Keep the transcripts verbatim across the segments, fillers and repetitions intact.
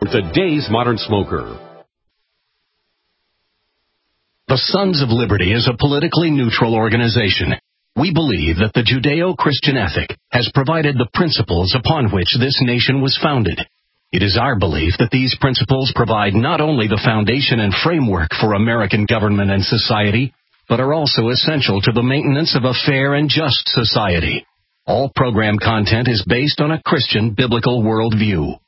Today's Modern Smoker. The Sons of Liberty is a politically neutral organization. We believe that the Judeo-Christian ethic has provided the principles upon which this nation was founded. It is our belief that these principles provide not only the foundation and framework for American government and society, but are also essential to the maintenance of a fair and just society. All program content is based on a Christian biblical worldview.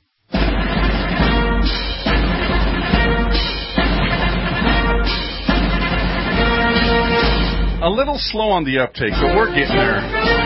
A little slow on the uptake, but we're getting there.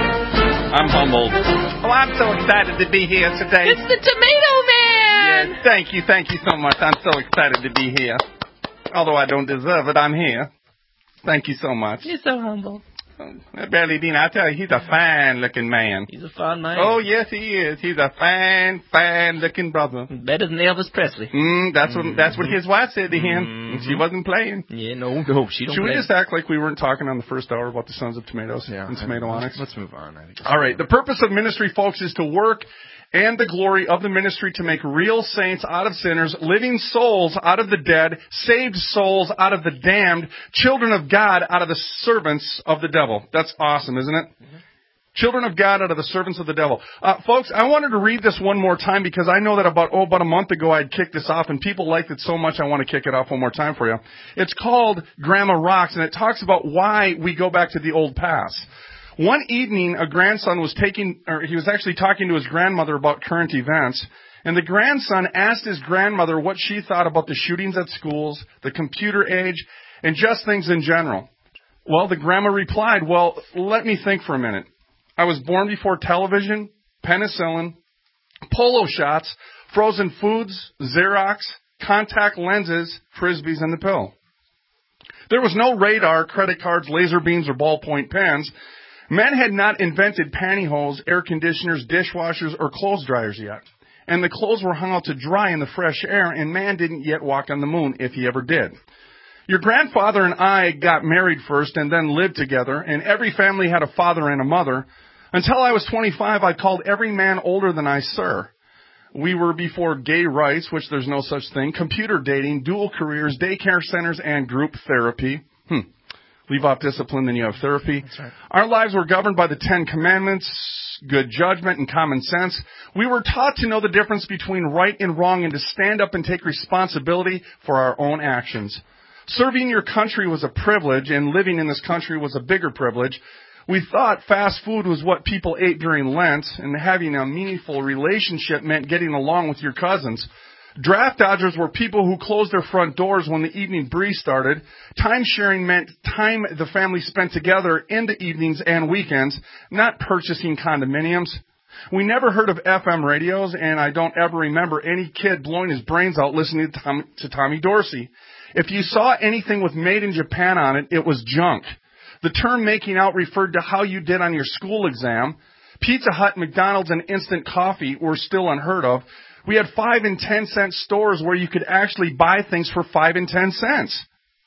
I'm humbled. Oh, I'm so excited to be here today. It's the Tomato Man! Yes, thank you, thank you so much. I'm so excited to be here. Although I don't deserve it, I'm here. Thank you so much. You're so humble. Barely Dean, I tell you, he's a fine-looking man. He's a fine man. Oh, yes, he is. He's a fine, fine-looking brother. Better than Elvis Presley. Mm, that's what mm-hmm. that's what his wife said to him. Mm-hmm. She wasn't playing. Yeah, no, no, she don't Should play. we just act like we weren't talking on the first hour about the Sons of Tomatoes yeah, and Tomato Onyx? Let's move on. I think All right. The purpose of ministry, folks, is to work and the glory of the ministry to make real saints out of sinners, living souls out of the dead, saved souls out of the damned, children of God out of the servants of the devil. That's awesome, isn't it? Mm-hmm. Children of God out of the servants of the devil. Uh, folks, I wanted to read this one more time because I know that about, oh, about a month ago I'd kicked this off and people liked it so much I want to kick it off one more time for you. It's called Grandma Rocks and it talks about why we go back to the old past. One evening, a grandson was taking, or he was actually talking to his grandmother about current events, and the grandson asked his grandmother what she thought about the shootings at schools, the computer age, and just things in general. Well, the grandma replied, well, let me think for a minute. I was born before television, penicillin, polo shots, frozen foods, Xerox, contact lenses, Frisbees, and the pill. There was no radar, credit cards, laser beams, or ballpoint pens. Men had not invented pantyhose, air conditioners, dishwashers, or clothes dryers yet. And the clothes were hung out to dry in the fresh air, and man didn't yet walk on the moon, if he ever did. Your grandfather and I got married first and then lived together, and every family had a father and a mother. Until I was twenty-five, I called every man older than I, sir. We were before gay rights, which there's no such thing, computer dating, dual careers, daycare centers, and group therapy. Hmm. Leave off discipline, then you have therapy. That's right. Our lives were governed by the Ten Commandments, good judgment, and common sense. We were taught to know the difference between right and wrong and to stand up and take responsibility for our own actions. Serving your country was a privilege, and living in this country was a bigger privilege. We thought fast food was what people ate during Lent, and having a meaningful relationship meant getting along with your cousins. Draft dodgers were people who closed their front doors when the evening breeze started. Time sharing meant time the family spent together in the evenings and weekends, not purchasing condominiums. We never heard of F M radios, and I don't ever remember any kid blowing his brains out listening to Tommy, to Tommy Dorsey. If you saw anything with Made in Japan on it, it was junk. The term making out referred to how you did on your school exam. Pizza Hut, McDonald's, and instant coffee were still unheard of. We had five and ten cent stores where you could actually buy things for five and ten cents.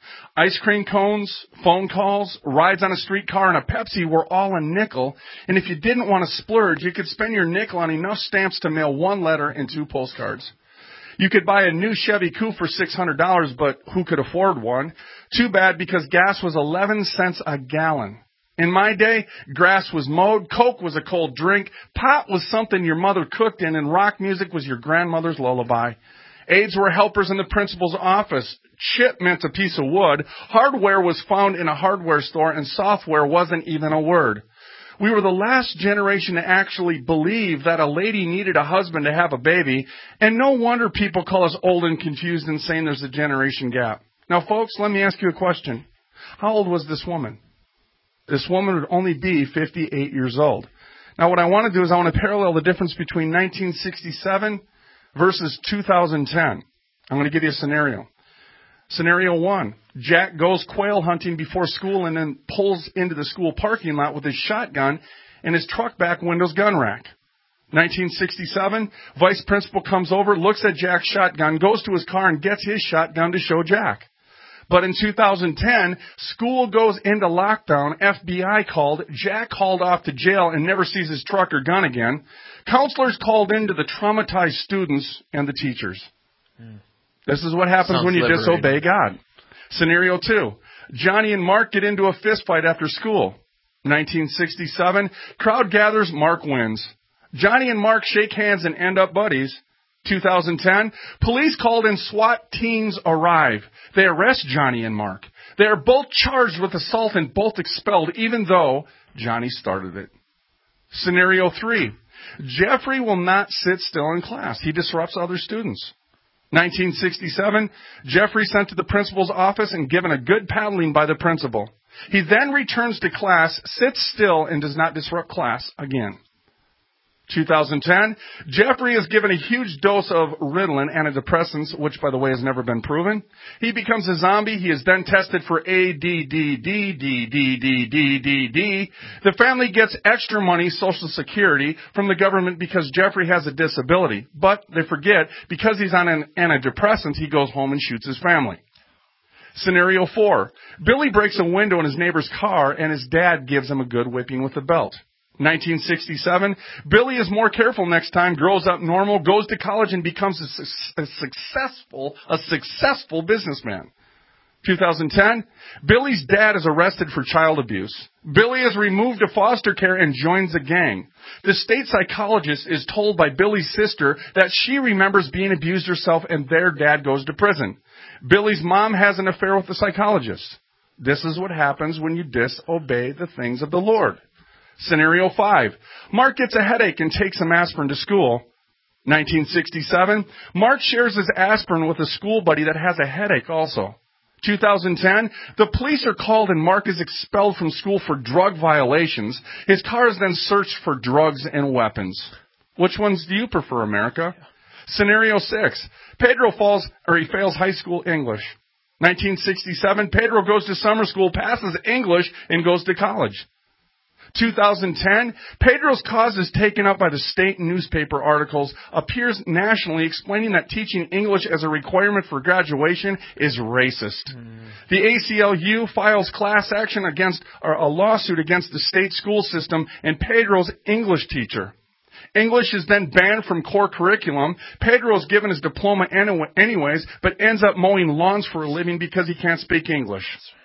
Ice cream cones, phone calls, rides on a streetcar, and a Pepsi were all a nickel. And if you didn't want to splurge, you could spend your nickel on enough stamps to mail one letter and two postcards. You could buy a new Chevy Coupe for six hundred dollars, but who could afford one? Too bad, because gas was eleven cents a gallon. In my day, grass was mowed, Coke was a cold drink, pot was something your mother cooked in, and rock music was your grandmother's lullaby. Aides were helpers in the principal's office. Chip meant a piece of wood. Hardware was found in a hardware store, and software wasn't even a word. We were the last generation to actually believe that a lady needed a husband to have a baby, and no wonder people call us old and confused and saying there's a generation gap. Now, folks, let me ask you a question. How old was this woman? This woman would only be fifty-eight years old. Now, what I want to do is I want to parallel the difference between nineteen sixty-seven versus two thousand ten. I'm going to give you a scenario. Scenario one, Jack goes quail hunting before school and then pulls into the school parking lot with his shotgun and his truck back window's gun rack. nineteen sixty-seven, vice principal comes over, looks at Jack's shotgun, goes to his car and gets his shotgun to show Jack. But in two thousand ten, school goes into lockdown, F B I called, Jack hauled off to jail and never sees his truck or gun again. Counselors called in to the traumatized students and the teachers. Mm. This is what happens Sounds when you liberating. disobey God. Scenario two, Johnny and Mark get into a fist fight after school. nineteen sixty-seven, crowd gathers, Mark wins. Johnny and Mark shake hands and end up buddies. two thousand ten, police called in, SWAT teams arrive. They arrest Johnny and Mark. They are both charged with assault and both expelled, even though Johnny started it. Scenario three, Jeffrey will not sit still in class. He disrupts other students. nineteen sixty-seven, Jeffrey sent to the principal's office and given a good paddling by the principal. He then returns to class, sits still, and does not disrupt class again. two thousand ten, Jeffrey is given a huge dose of Ritalin, antidepressants, which, by the way, has never been proven. He becomes a zombie. He is then tested for A D D D D D D D D D. The family gets extra money, Social Security, from the government because Jeffrey has a disability. But they forget, because he's on an antidepressant, he goes home and shoots his family. Scenario four, Billy breaks a window in his neighbor's car, and his dad gives him a good whipping with a belt. nineteen sixty-seven, Billy is more careful next time, grows up normal, goes to college, and becomes a, su- a successful, a successful businessman. two thousand ten, Billy's dad is arrested for child abuse. Billy is removed to foster care and joins a gang. The state psychologist is told by Billy's sister that she remembers being abused herself, and their dad goes to prison. Billy's mom has an affair with the psychologist. This is what happens when you disobey the things of the Lord. Scenario five, Mark gets a headache and takes some aspirin to school. nineteen sixty-seven, Mark shares his aspirin with a school buddy that has a headache also. two thousand ten, the police are called and Mark is expelled from school for drug violations. His car is then searched for drugs and weapons. Which ones do you prefer, America? Scenario six, Pedro falls, or he fails high school English. nineteen sixty-seven, Pedro goes to summer school, passes English, and goes to college. two thousand ten, Pedro's cause is taken up by the state newspaper articles, appears nationally explaining that teaching English as a requirement for graduation is racist. Mm. The A C L U files class action against, or a lawsuit against the state school system and Pedro's English teacher. English is then banned from core curriculum. Pedro is given his diploma anyways, but ends up mowing lawns for a living because he can't speak English.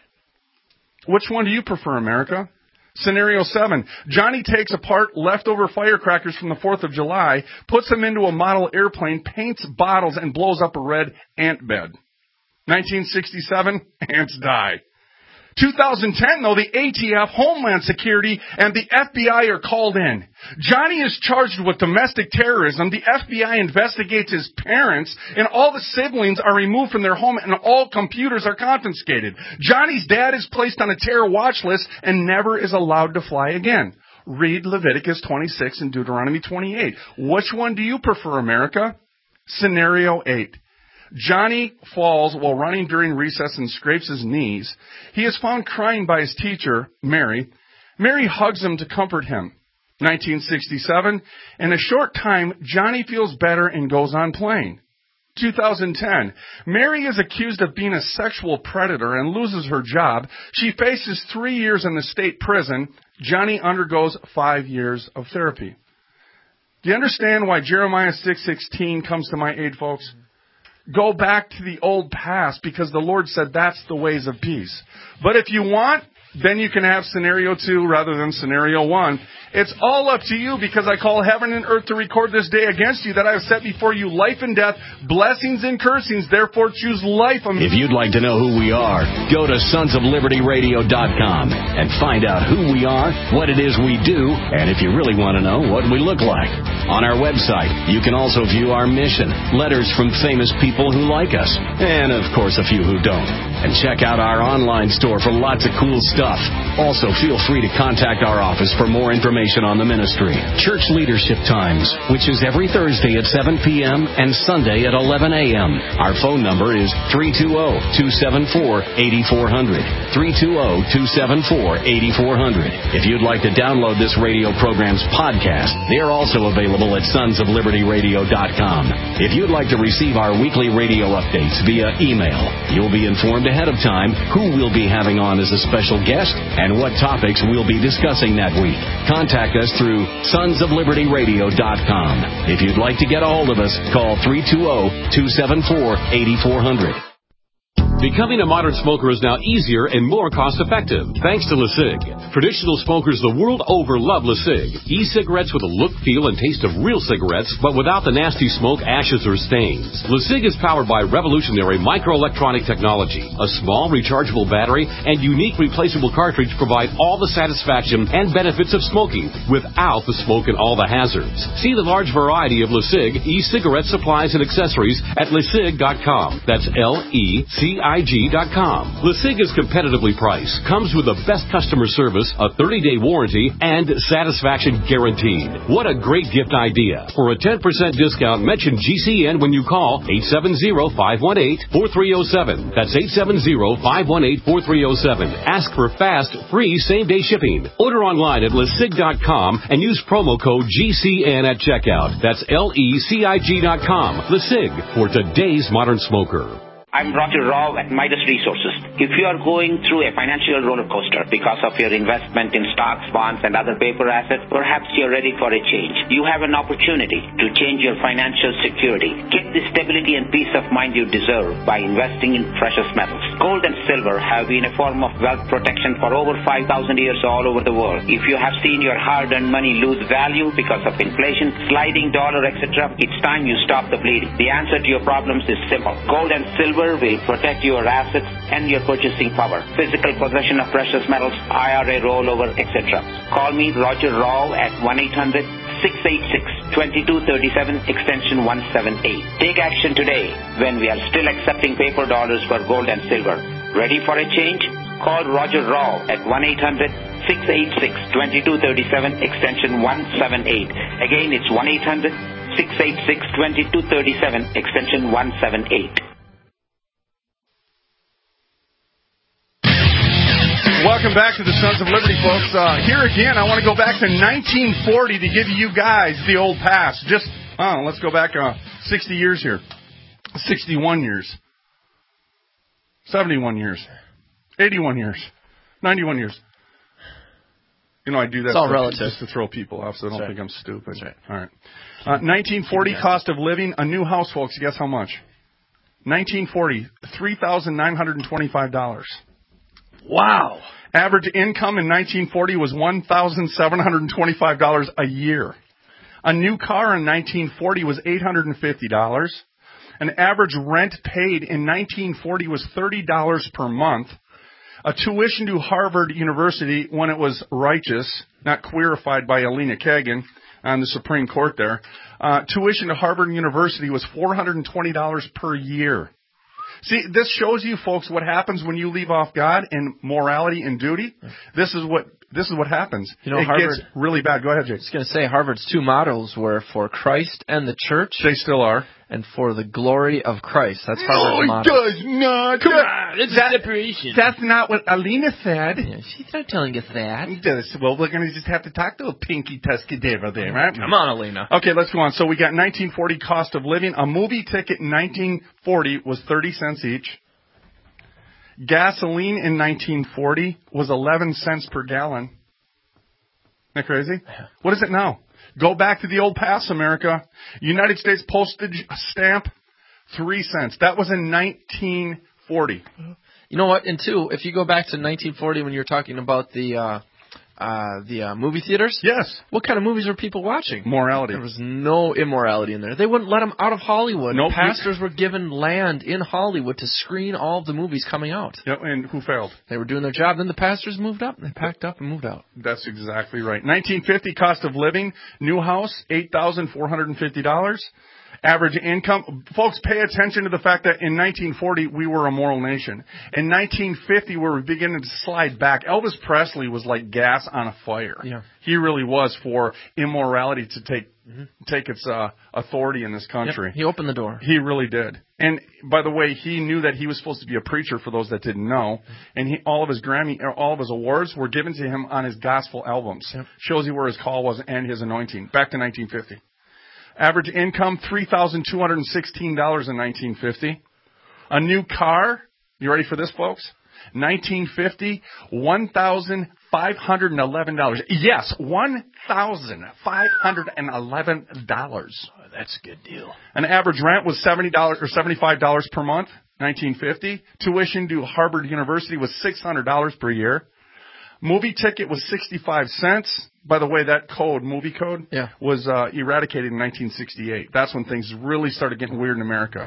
Which one do you prefer, America? Scenario seven, Johnny takes apart leftover firecrackers from the fourth of July, puts them into a model airplane, paints bottles, and blows up a red ant bed. nineteen sixty-seven, ants die. two thousand ten, though, the A T F, Homeland Security, and the F B I are called in. Johnny is charged with domestic terrorism. The F B I investigates his parents, and all the siblings are removed from their home, and all computers are confiscated. Johnny's dad is placed on a terror watch list and never is allowed to fly again. Read Leviticus twenty-six and Deuteronomy twenty-eight. Which one do you prefer, America? Scenario eight. Johnny falls while running during recess and scrapes his knees. He is found crying by his teacher, Mary. Mary hugs him to comfort him. nineteen sixty-seven, in a short time, Johnny feels better and goes on playing. two thousand ten, Mary is accused of being a sexual predator and loses her job. She faces three years in the state prison. Johnny undergoes five years of therapy. Do you understand why Jeremiah six sixteen comes to my aid, folks? Go back to the old past because the Lord said that's the ways of peace. But if you want, then you can have scenario two rather than scenario one. It's all up to you because I call heaven and earth to record this day against you that I have set before you life and death, blessings and cursings. Therefore choose life. If you'd like to know who we are, go to sons of liberty radio dot com and find out who we are, what it is we do, and if you really want to know, what we look like. On our website, you can also view our mission, letters from famous people who like us, and of course a few who don't. And check out our online store for lots of cool stuff. Also, feel free to contact our office for more information information on the ministry. Church Leadership Times, which is every Thursday at seven p.m. and Sunday at eleven a.m. Our phone number is three two zero, two seven four, eight four zero zero, three two zero, two seven four, eight four zero zero. If you'd like to download this radio program's podcast, they are also available at sons of liberty radio dot com. If you'd like to receive our weekly radio updates via email, you'll be informed ahead of time who we'll be having on as a special guest and what topics we'll be discussing that week. Contact us through sons of liberty radio dot com. If you'd like to get a hold of us, call three two zero, two seven four, eight four zero zero. Becoming a modern smoker is now easier and more cost-effective, thanks to LeSig. Traditional smokers the world over love LeSig. E-cigarettes with a look, feel, and taste of real cigarettes, but without the nasty smoke, ashes, or stains. LeSig is powered by revolutionary microelectronic technology. A small, rechargeable battery and unique replaceable cartridge provide all the satisfaction and benefits of smoking without the smoke and all the hazards. See the large variety of LeSig e-cigarette supplies and accessories at lesig dot com. That's L E C I G dot com. LeSig is competitively priced, comes with the best customer service, a thirty-day warranty, and satisfaction guaranteed. What a great gift idea. For a ten percent discount, mention G C N when you call eight seven zero, five one eight, four three zero seven. That's eight seven zero, five one eight, four three zero seven. Ask for fast, free, same-day shipping. Order online at lesig dot com and use promo code G C N at checkout. That's L E C I G dot com. LeSig, for today's modern smoker. I'm Roger Rao at Midas Resources. If you are going through a financial roller coaster because of your investment in stocks, bonds, and other paper assets, perhaps you're ready for a change. You have an opportunity to change your financial security. Get the stability and peace of mind you deserve by investing in precious metals. Gold and silver have been a form of wealth protection for over five thousand years all over the world. If you have seen your hard-earned money lose value because of inflation, sliding dollar, et cetera, it's time you stop the bleeding. The answer to your problems is simple. Gold and silver will protect your assets and your purchasing power. Physical possession of precious metals, I R A rollover, et cetera. Call me, Roger Rao, at one eight hundred, six eight six, two two three seven, extension one seven eight. Take action today when we are still accepting paper dollars for gold and silver. Ready for a change? Call Roger Rao at one eight hundred, six eight six, two two three seven, extension one seven eight. Again, it's one eight hundred, six eight six, two two three seven, extension one seven eight. Welcome back to the Sons of Liberty, folks. Uh, here again, I want to go back to nineteen forty to give you guys the old pass. Just, oh, let's go back uh, sixty years here. sixty-one years. seventy-one years. eighty-one years. ninety-one years. You know, I do that it's all for, relative. just to throw people off so they don't That's think right. I'm stupid. That's right. All right. Uh, nineteen forty, cost of living. A new house, folks, guess how much? nineteen forty, three thousand nine hundred twenty-five dollars. Wow. Average income in nineteen forty was one thousand seven hundred twenty-five dollars a year. A new car in nineteen forty was eight hundred fifty dollars. An average rent paid in nineteen forty was thirty dollars per month. A tuition to Harvard University, when it was righteous, not queerified by Alina Kagan on the Supreme Court there, uh, tuition to Harvard University was four hundred twenty dollars per year. See, this shows you, folks, what happens when you leave off God and morality and duty. This is what this is what happens. You know, it Harvard, gets really bad. Go ahead, Jake. I was going to say, Harvard's two mottos were for Christ and the church. They still are. And for the glory of Christ. That's No, Harvard's it motto. does not. Come on, it's that, separation. That's not what Alina said. Yeah, she's not telling us that. It does. Well, we're going to just have to talk to a pinky tuscadeva there, right? Come on, Alina. Okay, let's go on. So we got nineteen forty cost of living. A movie ticket in nineteen forty was thirty cents each. Gasoline in nineteen forty was eleven cents per gallon. Isn't that crazy? What is it now? Go back to the old pass, America. United States postage stamp, three cents. That was in nineteen forty. You know what? And two, if you go back to nineteen forty when you were talking about the uh, uh, the uh, movie theaters, yes. What kind of movies were people watching? Morality. There was no immorality in there. They wouldn't let them out of Hollywood. Nope. Pastors were given land in Hollywood to screen all of the movies coming out. Yep, and who failed? They were doing their job. Then the pastors moved up. They packed up and moved out. That's exactly right. nineteen fifty cost of living, new house, eight thousand four hundred fifty dollars. Average income, folks, pay attention to the fact that in nineteen forty we were a moral nation. In nineteen fifty we were beginning to slide back. Elvis Presley was like gas on a fire. Yeah. He really was for immorality to take mm-hmm. take its uh, authority in this country. Yep. He opened the door. He really did. And by the way, he knew that he was supposed to be a preacher. For those that didn't know, and he, all of his Grammy, all of his awards were given to him on his gospel albums. Yep. Shows you where his call was and his anointing. Back to nineteen fifty. Average income, three thousand two hundred sixteen dollars in nineteen fifty. A new car, you ready for this, folks? nineteen fifty, one thousand five hundred eleven dollars. Yes, one thousand five hundred eleven dollars. Oh, that's a good deal. An average rent was seventy dollars or seventy-five dollars per month, nineteen fifty. Tuition to Harvard University was six hundred dollars per year. Movie ticket was sixty-five cents. By the way, that code, movie code, yeah. was uh, eradicated in nineteen sixty-eight. That's when things really started getting weird in America.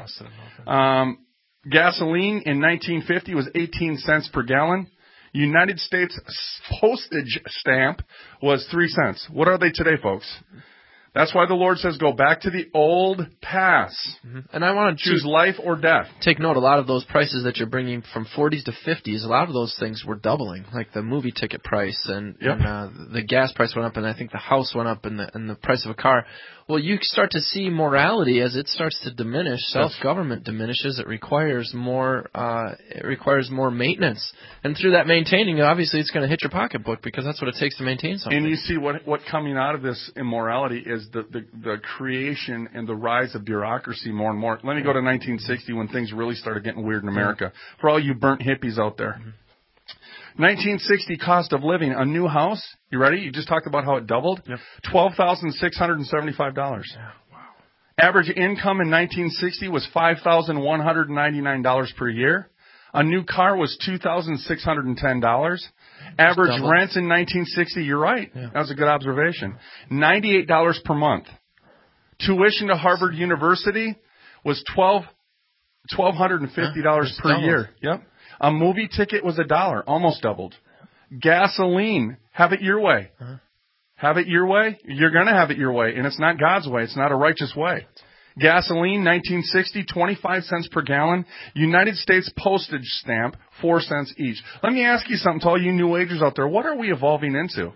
Um, gasoline in nineteen fifty was eighteen cents per gallon. United States postage stamp was three cents. What are they today, folks? That's why the Lord says go back to the old paths. Mm-hmm. And I want to choose life or death. Take note, a lot of those prices that you're bringing from forties to fifties, a lot of those things were doubling, like the movie ticket price and, yep. and uh, the gas price went up, and I think the house went up, and the, and the price of a car. Well, you start to see morality as it starts to diminish. Self-government diminishes. It requires more. Uh, it requires more maintenance, and through that maintaining, obviously, it's going to hit your pocketbook because that's what it takes to maintain something. And you see what what coming out of this immorality is the the, the creation and the rise of bureaucracy more and more. Let me go to nineteen sixty when things really started getting weird in America. Mm-hmm. For all you burnt hippies out there. Mm-hmm. nineteen sixty cost of living, a new house, you ready? You just talked about how it doubled. Yep. twelve thousand six hundred seventy-five dollars. Yeah, wow. Average income in nineteen sixty was five thousand one hundred ninety-nine dollars per year. A new car was two thousand six hundred ten dollars. Average rents in nineteen sixty, you're right. Yeah. That was a good observation. ninety-eight dollars per month. Tuition to Harvard University was twelve thousand two hundred fifty dollars yeah, per doubled. year. Yep. A movie ticket was a dollar, almost doubled. Gasoline, have it your way. Uh-huh. Have it your way? You're going to have it your way, and it's not God's way. It's not a righteous way. Gasoline, nineteen sixty, twenty-five cents per gallon. United States postage stamp, four cents each. Let me ask you something to all you new agers out there. What are we evolving into?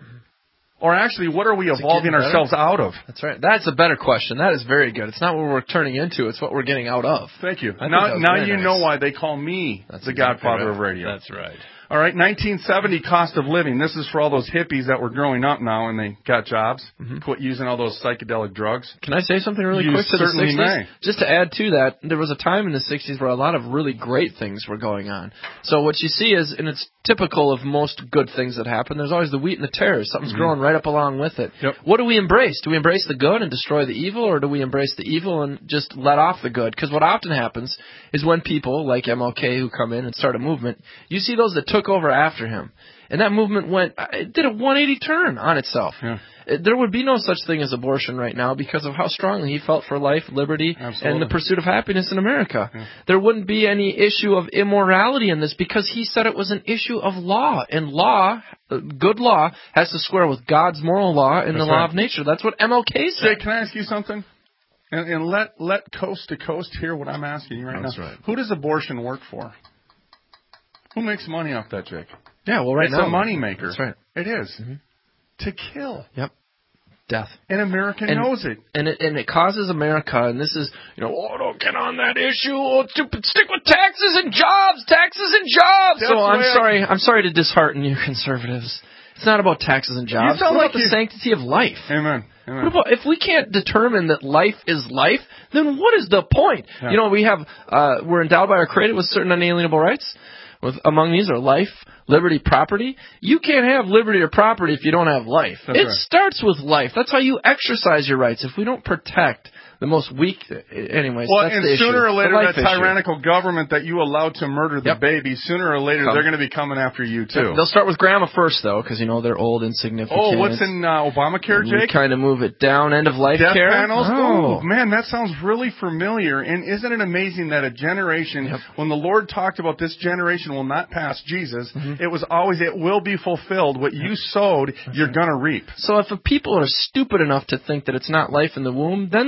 Or actually, what are we evolving ourselves out of? That's right. That's a better question. That is very good. It's not what we're turning into. It's what we're getting out of. Thank you. I Now, now you nice. know why they call me That's the exactly godfather right. of radio. That's right. All right, nineteen seventy cost of living. This is for all those hippies that were growing up now and they got jobs. Mm-hmm. Quit using all those psychedelic drugs. Can I say something really You quick to the certainly sixties? may. Just to add to that, there was a time in the sixties where a lot of really great things were going on. So what you see is, and it's typical of most good things that happen, there's always the wheat and the tares. Something's mm-hmm. growing right up along with it. Yep. What do we embrace? Do we embrace the good and destroy the evil, or do we embrace the evil and just let off the good? Because what often happens is when people like M L K who come in and start a movement, you see those that took over after him. And that movement went, it did a one eighty turn on itself. Yeah. There would be no such thing as abortion right now because of how strongly he felt for life, liberty, Absolutely. and the pursuit of happiness in America. Yeah. There wouldn't be any issue of immorality in this because he said it was an issue of law. And law, good law, has to square with God's moral law and That's the law right. of nature. That's what M L K said. Jay, can I ask you something? And, and let let coast to coast hear what I'm asking you right That's now. right. Who does abortion work for? Who makes money off that, Jake? Yeah, well, right it's now. It's a money maker. That's right. It is. Mm-hmm. To kill. Yep. Death. And America and, knows it. And it and it causes America, and this is, you know, oh, don't get on that issue. Oh, stupid, stick with taxes and jobs, taxes and jobs. That's so I'm I, sorry, I'm sorry to dishearten you conservatives. It's not about taxes and jobs. It's like about you, the sanctity of life. Amen. Amen. What about, if we can't determine that life is life, then what is the point? Yeah. You know, we have, uh, we're endowed by our Creator with certain unalienable rights. With, among these are life, liberty, property. You can't have liberty or property if you don't have life. That's it right. starts with life. That's how you exercise your rights. If we don't protect the most weak, anyways, well, that's and the sooner issue. or later, that issue. tyrannical government that you allowed to murder the Yep. baby, sooner or later, Come. they're going to be coming after you, too. They'll start with grandma first, though, because, you know, they're old, insignificant. Oh, what's in uh, Obamacare, Jake? kind of move it down, end of life Death care. panels? Oh. Ooh, man, that sounds really familiar. And isn't it amazing that a generation, Yep. when the Lord talked about this generation will not pass Jesus, Mm-hmm. it was always, it will be fulfilled. What you sowed, you're going to reap. So if people are stupid enough to think that it's not life in the womb, then they'll be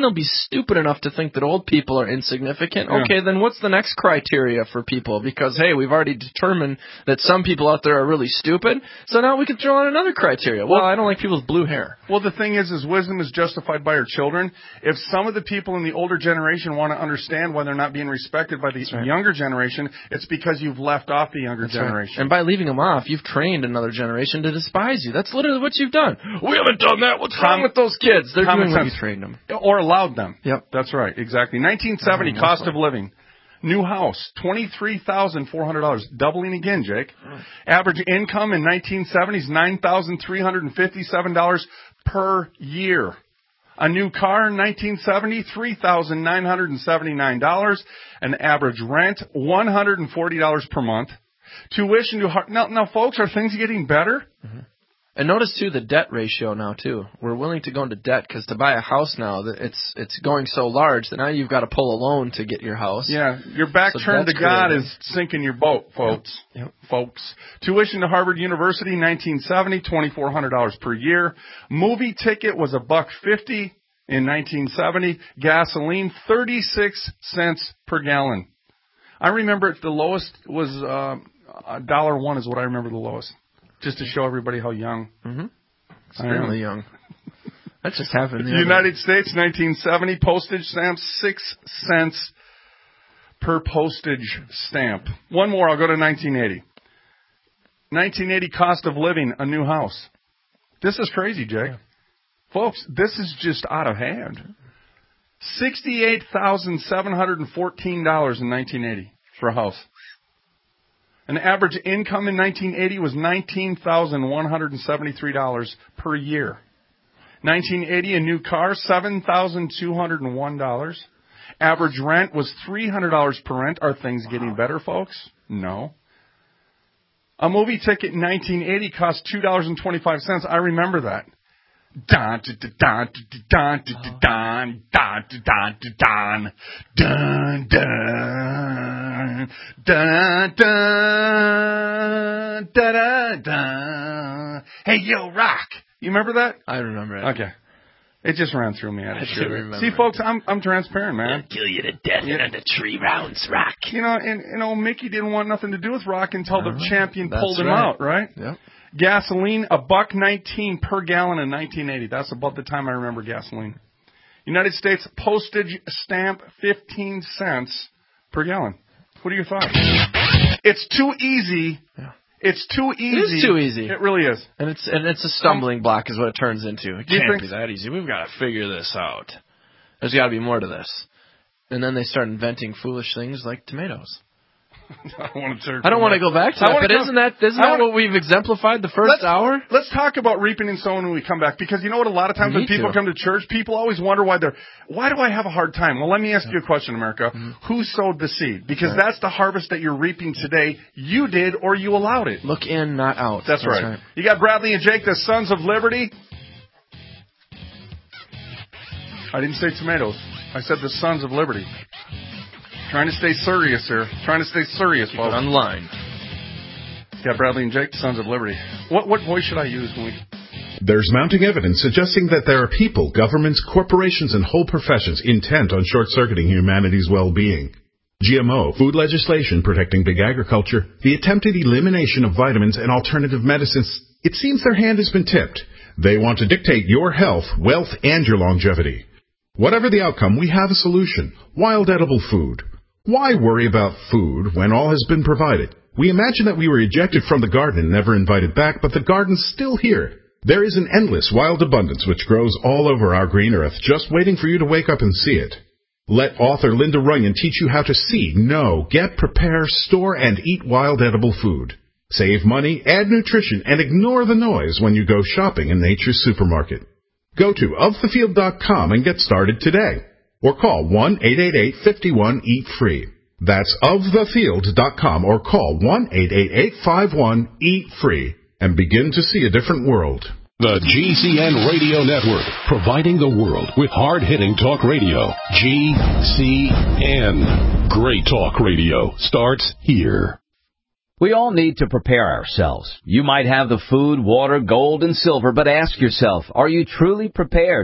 stupid enough to think that old people are insignificant, Yeah. okay, then what's the next criteria for people? Because, hey, we've already determined that some people out there are really stupid, so now we can throw on another criteria. Well, I don't like people's blue hair. Well, the thing is, is wisdom is justified by our children. If some of the people in the older generation want to understand why they're not being respected by the right. younger generation, it's because you've left off the younger That's generation. right. And by leaving them off, you've trained another generation to despise you. That's literally what you've done. We haven't done that. What's Com- wrong with those kids? They're common doing what sense. you trained them. Or allowed them. Yep. That's right, exactly. nineteen seventy, Oh, cost that's of living. New house, twenty-three thousand four hundred dollars. Doubling again, Jake. Average income in nineteen seventy is nine thousand three hundred fifty-seven dollars per year. A new car in nineteen seventy, three thousand nine hundred seventy-nine dollars. An average rent, one hundred forty dollars per month. Tuition to... Now, now folks, are things getting better? Mm-hmm. And notice, too, the debt ratio now, too. We're willing to go into debt because to buy a house now, it's it's going so large that now you've got to pull a loan to get your house. Yeah, your back So turned to that's God creative. is sinking your boat, folks. Yep. Yep. Folks. Tuition to Harvard University, nineteen seventy, twenty-four hundred dollars per year. Movie ticket was a buck fifty in nineteen seventy. Gasoline, thirty-six cents per gallon. I remember it, the lowest was uh, a dollar one is what I remember the lowest. Just to show everybody how young. Mm-hmm. Extremely young. That just happened. The United States, nineteen seventy, postage stamps, six cents per postage stamp. One more, I'll go to nineteen eighty. nineteen eighty, cost of living, a new house. This is crazy, Jake. Yeah. Folks, this is just out of hand. sixty-eight thousand seven hundred fourteen dollars in nineteen eighty for a house. An average income in nineteen eighty was nineteen thousand one hundred seventy-three dollars per year. nineteen eighty, a new car, seven thousand two hundred one dollars. Average rent was three hundred dollars per rent. Are things getting better, folks? No. A movie ticket in nineteen eighty cost two dollars and twenty-five cents. I remember that. Dun dun dun dun dun dun dun dun dun dun dun dun dun dun. Hey, yo, rock! You remember that? I remember it. Okay. It just ran through me. I, I do remember. See, folks, I'm I'm transparent, man. Kill you to death Yeah. in under three rounds, Rock. You know, and you know, Mickey didn't want nothing to do with rock until Uh-huh. the champion That's pulled him right. out, right? Yep. Gasoline, a buck nineteen per gallon in nineteen eighty. That's about the time I remember gasoline. United States postage stamp, fifteen cents per gallon. What are your thoughts? It's too easy. Yeah. It's too easy. It is too easy. It really is. And it's and it's a stumbling block is what it turns into. It Do you can't think be so? that easy. We've got to figure this out. There's got to be more to this. And then they start inventing foolish things like tomatoes. I don't want to. I don't want to go back to I that, wanna but come- isn't that isn't I that wanna- what we've exemplified the 1st Let's- hour? Let's talk about reaping and sowing when we come back, because you know what? A lot of times We when need people to. come to church, people always wonder why they're. Why do I have a hard time? Well, let me ask you a question, America. Mm-hmm. Who sowed the seed? Because Right. that's the harvest that you're reaping today. You did, or you allowed it. Look in, not out. That's, right. You got Bradley and Jake, the Sons of Liberty. I didn't say tomatoes. I said the Sons of Liberty. Trying to stay serious here. Trying to stay serious, Keep it folks. on the line. Yeah, Bradley and Jake, the Sons of Liberty. What what voice should I use when we... There's mounting evidence suggesting that there are people, governments, corporations, and whole professions intent on short-circuiting humanity's well-being. G M O, food legislation protecting big agriculture, the attempted elimination of vitamins and alternative medicines, it seems their hand has been tipped. They want to dictate your health, wealth, and your longevity. Whatever the outcome, we have a solution. Wild edible food. Why worry about food when all has been provided? We imagine that we were ejected from the garden and never invited back, but the garden's still here. There is an endless wild abundance which grows all over our green earth, just waiting for you to wake up and see it. Let author Linda Runyon teach you how to see, know, get, prepare, store, and eat wild edible food. Save money, add nutrition, and ignore the noise when you go shopping in Nature's Supermarket. Go to of the field dot com and get started today. Or call one eight eight eight, five one, eat free. That's of the field dot com or call one eight eight eight, five one, eat free and begin to see a different world. The G C N Radio Network, providing the world with hard-hitting talk radio. G C N. Great talk radio starts here. We all need to prepare ourselves. You might have the food, water, gold, and silver, but ask yourself, are you truly prepared?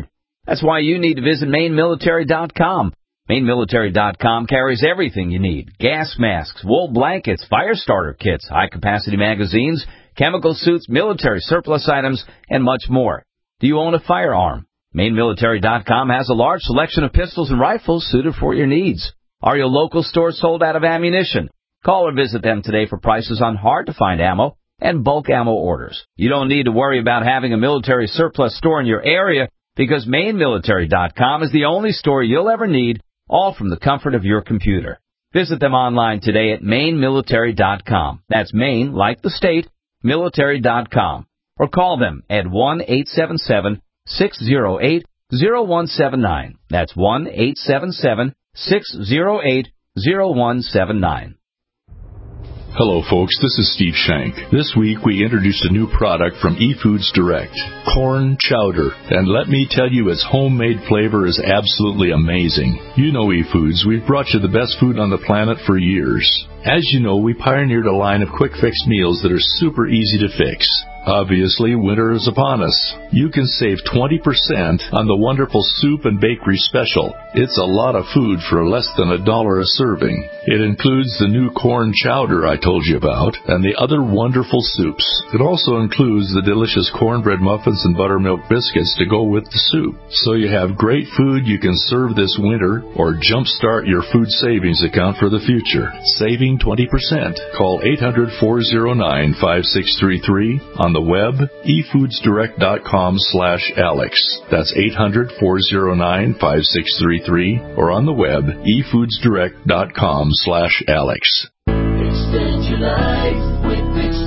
That's why you need to visit Maine Military dot com. Maine Military dot com carries everything you need. Gas masks, wool blankets, fire starter kits, high-capacity magazines, chemical suits, military surplus items, and much more. Do you own a firearm? Maine Military dot com has a large selection of pistols and rifles suited for your needs. Are your local stores sold out of ammunition? Call or visit them today for prices on hard-to-find ammo and bulk ammo orders. You don't need to worry about having a military surplus store in your area because Maine Military dot com is the only store you'll ever need, all from the comfort of your computer. Visit them online today at Maine Military dot com. That's Maine, like the state, military dot com. Or call them at one eight seven seven, six zero eight, zero one seven nine. That's one eight seven seven, six zero eight, zero one seven nine. Hello, folks. This is Steve Shank. This week, we introduced a new product from eFoods Direct, corn chowder. And let me tell you, its homemade flavor is absolutely amazing. You know eFoods. We've brought you the best food on the planet for years. As you know, we pioneered a line of quick-fix meals that are super easy to fix. Obviously, winter is upon us. You can save twenty percent on the wonderful soup and bakery special. It's a lot of food for less than a dollar a serving. It includes the new corn chowder I told you about and the other wonderful soups. It also includes the delicious cornbread muffins and buttermilk biscuits to go with the soup. So you have great food you can serve this winter or jumpstart your food savings account for the future. Saving twenty percent. Call eight hundred, four oh nine, five six three three. On the web, e foods direct dot com slash Alex. That's eight hundred, four oh nine, five six three three, or on the web, e foods direct dot com slash Alex. Extend your life with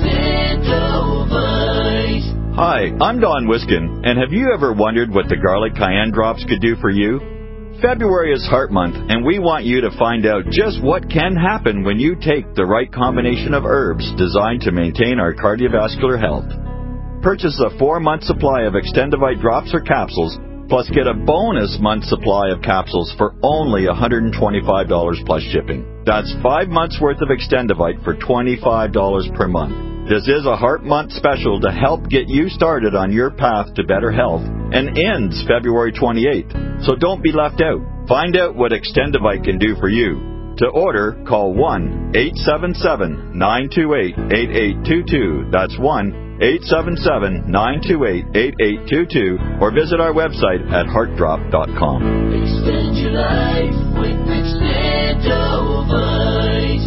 Extendovite. Hi, I'm Don Wiskin, and have you ever wondered what the garlic cayenne drops could do for you? February is Heart Month, and we want you to find out just what can happen when you take the right combination of herbs designed to maintain our cardiovascular health. Purchase a four-month supply of Extendovite drops or capsules, plus get a bonus month supply of capsules for only one hundred twenty-five dollars plus shipping. That's five months worth of Extendovite for twenty-five dollars per month. This is a Heart Month special to help get you started on your path to better health and ends February twenty-eighth. So don't be left out. Find out what Extendovite can do for you. To order, call one eight seven seven, nine two eight, eight eight two two. That's one eight seven seven, nine two eight, eight eight two two, or visit our website at heart drop dot com. Extend your life with Extendovite.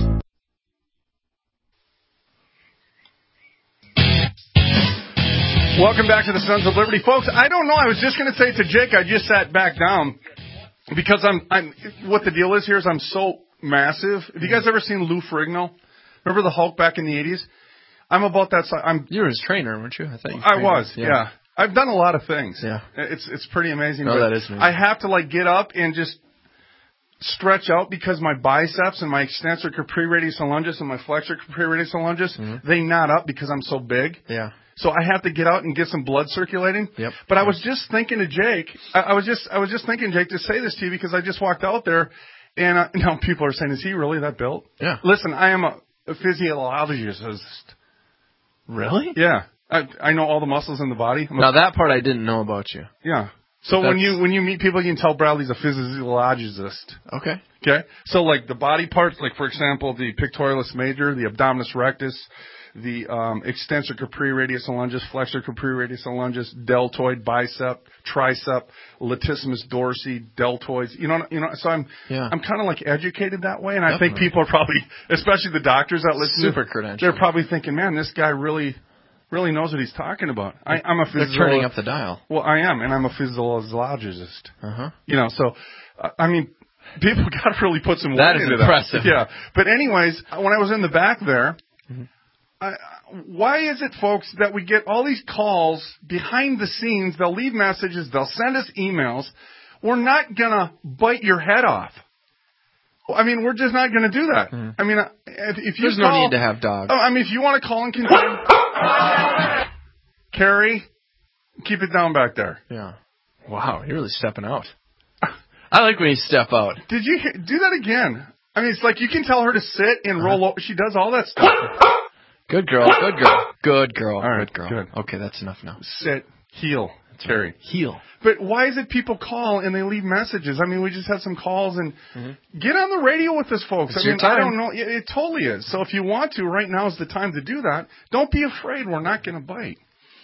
Welcome back to the Sons of Liberty, folks. I don't know. I was just going to say to Jake, I just sat back down because I'm. I'm. What the deal is here is I'm so massive. Have you guys ever seen Lou Ferrigno? Remember the Hulk back in the eighties? I'm about that size. I'm. You were his trainer, weren't you? I thought you. I was. Yeah. yeah. I've done a lot of things. Yeah. It's it's pretty amazing. No, but that is amazing. I have to like get up and just stretch out because my biceps and my extensor capri radius and longus and my flexor capri radius and longus, mm-hmm. they knot up because I'm so big. Yeah. So I have to get out and get some blood circulating. Yep. But I was just thinking to Jake, I, I was just I was just thinking, Jake, to say this to you because I just walked out there, and uh, now people are saying, is he really that built? Yeah. Listen, I am a, a physiologist. Really? Yeah. I I know all the muscles in the body. I'm now a, that part I didn't know about you. Yeah. So That's... when you when you meet people, you can tell Bradley's a physiologist. Okay. Okay. So like the body parts, like for example, the pectoralis major, the abdominis rectus, the um, extensor capri radius and longus, flexor capri radius and longus, deltoid, bicep, tricep, latissimus dorsi, deltoids. You know, you know. So I'm, yeah. I'm kind of like educated that way, and I Definitely. think people are probably, especially the doctors that listen, super to, credentialed. they're probably thinking, man, this guy really, really knows what he's talking about. I, I'm a they're physio- turning up the dial. Well, I am, and I'm a physiologist. Uh huh. You know, so uh, I mean. People got to really put some weight that is into impressive. that. Yeah. But anyways, when I was in the back there, mm-hmm. I, why is it, folks, that we get all these calls behind the scenes? They'll leave messages. They'll send us emails. We're not going to bite your head off. I mean, we're just not going to do that. Mm-hmm. I mean, if, if you There's call, no need to have dogs. Oh, I mean, if you want to call and complain, Carrie, keep it down back there. Yeah. Wow, you're really stepping out. I like when you step out. Did you hear, do that again? I mean, it's like you can tell her to sit and roll over. She does all that stuff. Good girl. Good girl. Good girl. All right. Good girl. Good. Okay, that's enough now. Sit. Heel. Terry. Heal. But why is it people call and they leave messages? I mean, we just had some calls and mm-hmm. get on the radio with us, folks. It's I mean, your time. I don't know. It, it totally is. So if you want to, right now is the time to do that. Don't be afraid. We're not going to bite.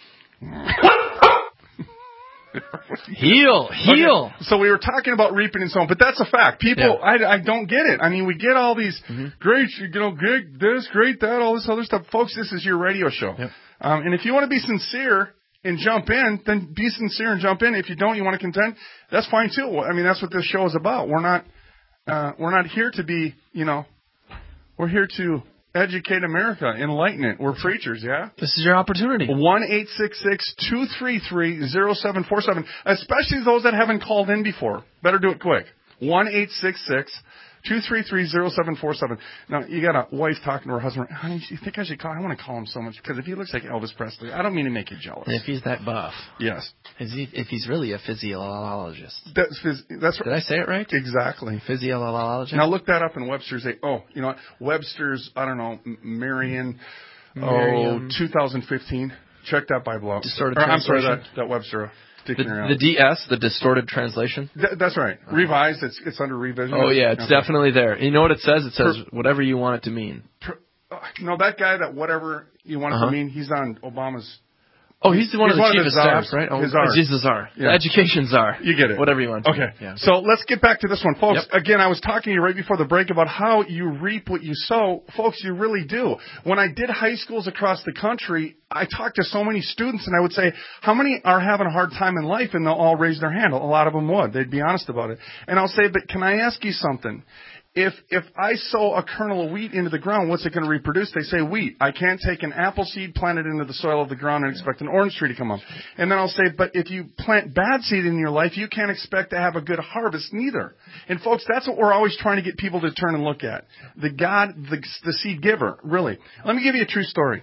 Heal, heal. Okay. So we were talking about reaping and sowing, but that's a fact. People, yeah. I, I don't get it. I mean, we get all these mm-hmm. great, you know, great this, great that, all this other stuff. Folks, this is your radio show. Yep. Um, and if you want to be sincere and jump in, then be sincere and jump in. If you don't, you want to contend, that's fine too. I mean, that's what this show is about. We're not, uh, we're not here to be, you know, we're here to educate America, enlighten it. We're preachers, yeah? This is your opportunity. one eight six six, two three three, zero seven four seven, especially those that haven't called in before. Better do it quick. one eight six six, two three three, zero seven four seven. Now, you got a wife talking to her husband. Honey, you think I should call? I want to call him so much because if he looks like Elvis Presley, I don't mean to make you jealous. And if he's that buff. Yes. Is he, if he's really a physiologist. That's, that's right. Did I say it right? Exactly. Physiologist. Now, look that up in Webster's. Oh, you know what? Webster's, I don't know, Marion, Miriam. oh, two thousand fifteen. Check that Bible out. Distorted or, I'm sorry, translation. that, that Webster. The, the D S, the distorted translation? Th- that's right. Revised, it's it's under revision. Oh, yeah, it's okay. Definitely there. You know what it says? It says per, whatever you want it to mean. Per, uh, no, that guy that whatever you want uh-huh. it to mean, he's on Obama's... Oh, he's the one he's of the one chief of of staff, right? Oh, his czar. He's the czar. Yeah. The education czar. You get it. Whatever you want to Okay. Yeah. So let's get back to this one. Folks, yep. again, I was talking to you right before the break about how you reap what you sow. Folks, you really do. When I did high schools across the country, I talked to so many students, and I would say, how many are having a hard time in life? And they'll all raise their hand. A lot of them would. They'd be honest about it. And I'll say, but can I ask you something? If if I sow a kernel of wheat into the ground, what's it going to reproduce? They say wheat. I can't take an apple seed, plant it into the soil of the ground, and expect an orange tree to come up. And then I'll say, but if you plant bad seed in your life, you can't expect to have a good harvest neither. And folks, that's what we're always trying to get people to turn and look at. The God, the, the seed giver, really. Let me give you a true story.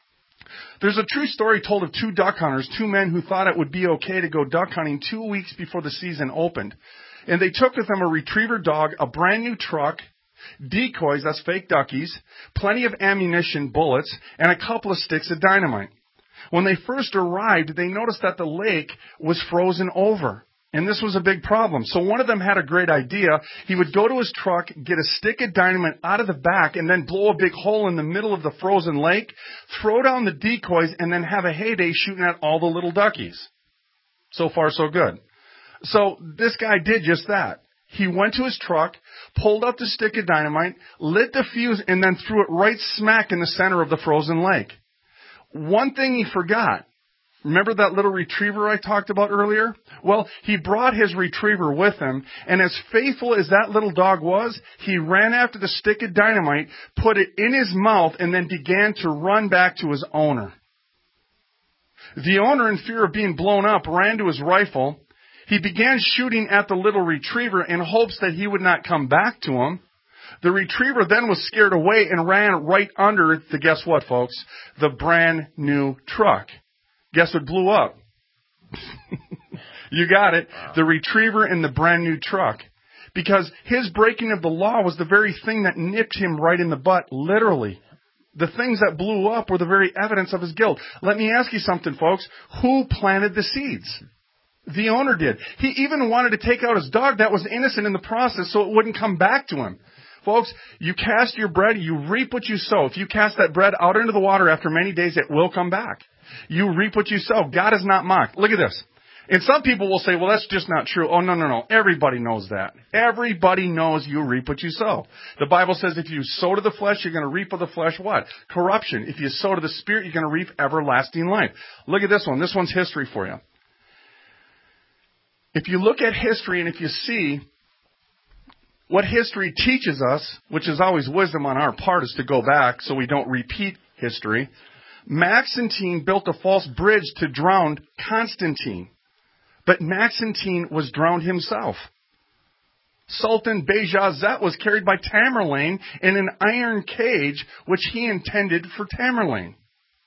There's a true story told of two duck hunters, two men who thought it would be okay to go duck hunting two weeks before the season opened. And they took with them a retriever dog, a brand new truck, decoys, that's fake duckies, plenty of ammunition, bullets, and a couple of sticks of dynamite. When they first arrived, they noticed that the lake was frozen over. And this was a big problem. So one of them had a great idea. He would go to his truck, get a stick of dynamite out of the back, and then blow a big hole in the middle of the frozen lake, throw down the decoys, and then have a heyday shooting at all the little duckies. So far, so good. So this guy did just that. He went to his truck, pulled out the stick of dynamite, lit the fuse, and then threw it right smack in the center of the frozen lake. One thing he forgot. Remember that little retriever I talked about earlier? Well, he brought his retriever with him, and as faithful as that little dog was, he ran after the stick of dynamite, put it in his mouth, and then began to run back to his owner. The owner, in fear of being blown up, ran to his rifle. He began shooting at the little retriever in hopes that he would not come back to him. The retriever then was scared away and ran right under the, guess what, folks? The brand new truck. Guess what blew up? You got it. The retriever in the brand new truck. Because his breaking of the law was the very thing that nipped him right in the butt, literally. The things that blew up were the very evidence of his guilt. Let me ask you something, folks. Who planted the seeds? The owner did. He even wanted to take out his dog that was innocent in the process so it wouldn't come back to him. Folks, you cast your bread, you reap what you sow. If you cast that bread out into the water after many days, it will come back. You reap what you sow. God is not mocked. Look at this. And some people will say, well, that's just not true. Oh, no, no, no. Everybody knows that. Everybody knows you reap what you sow. The Bible says if you sow to the flesh, you're going to reap of the flesh what? Corruption. If you sow to the Spirit, you're going to reap everlasting life. Look at this one. This one's history for you. If you look at history and if you see what history teaches us, which is always wisdom on our part, is to go back so we don't repeat history. Maxentine built a false bridge to drown Constantine. But Maxentine was drowned himself. Sultan Bajazet was carried by Tamerlane in an iron cage which he intended for Tamerlane.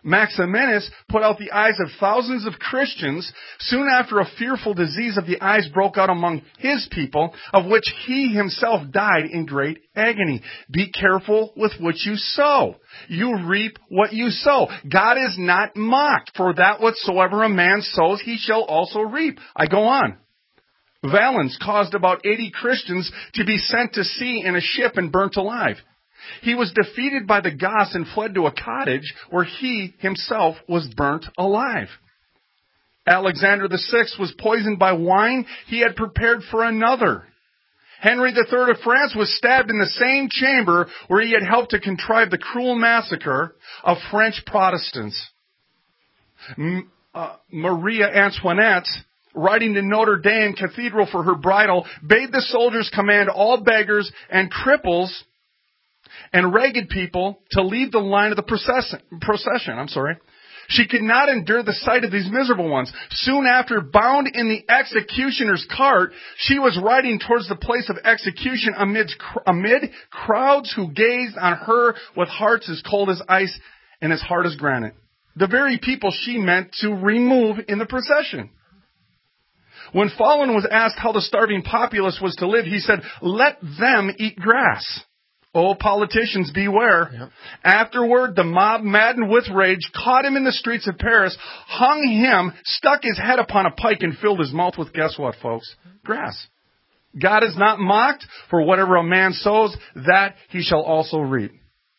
Maximinus put out the eyes of thousands of Christians soon after a fearful disease of the eyes broke out among his people, of which he himself died in great agony. Be careful with what you sow. You reap what you sow. God is not mocked, for that whatsoever a man sows, he shall also reap. I go on. Valens caused about eighty Christians to be sent to sea in a ship and burnt alive. He was defeated by the Goths and fled to a cottage where he himself was burnt alive. Alexander the Sixth was poisoned by wine he had prepared for another. Henry the Third of France was stabbed in the same chamber where he had helped to contrive the cruel massacre of French Protestants. M- uh, Maria Antoinette, writing to Notre Dame Cathedral for her bridal, bade the soldiers command all beggars and cripples and ragged people to leave the line of the procession. procession. I'm sorry. She could not endure the sight of these miserable ones. Soon after, bound in the executioner's cart, she was riding towards the place of execution amid, amid crowds who gazed on her with hearts as cold as ice and as hard as granite. The very people she meant to remove in the procession. When Fallon was asked how the starving populace was to live, he said, "Let them eat grass." Oh, politicians, beware. Yep. Afterward, the mob, maddened with rage, caught him in the streets of Paris, hung him, stuck his head upon a pike, and filled his mouth with, guess what, folks? Grass. God is not mocked, for whatever a man sows, that he shall also reap.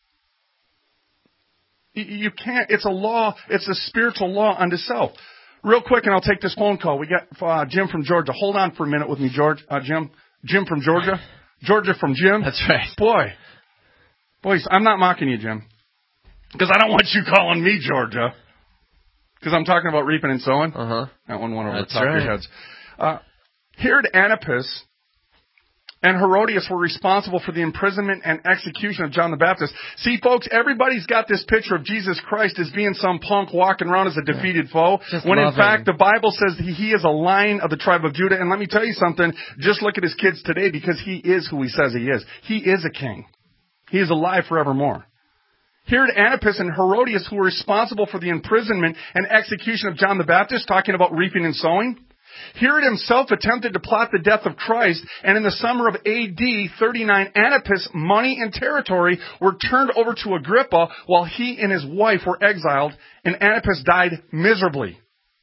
You can't, it's a law, it's a spiritual law unto self. Real quick, and I'll take this phone call. We got uh, Jim from Georgia. Hold on for a minute with me, George. Uh, Jim. Jim from Georgia. Georgia from Jim. That's right. Boy. Boys, I'm not mocking you, Jim. Because I don't want you calling me Georgia. Because I'm talking about reaping and sowing. Uh-huh. That one went over That's the top right. of your heads. Uh, Herod Antipas and Herodias were responsible for the imprisonment and execution of John the Baptist. See, folks, everybody's got this picture of Jesus Christ as being some punk walking around as a defeated foe, Just when in loving. fact the Bible says he, he is a lion of the tribe of Judah. And let me tell you something, just look at his kids today, because he is who he says he is. He is a king. He is alive forevermore. Herod Antipas and Herodias, who were responsible for the imprisonment and execution of John the Baptist, talking about reaping and sowing. Herod himself attempted to plot the death of Christ, and in the summer of A D thirty-nine, Antipas' money and territory were turned over to Agrippa while he and his wife were exiled, and Antipas died miserably.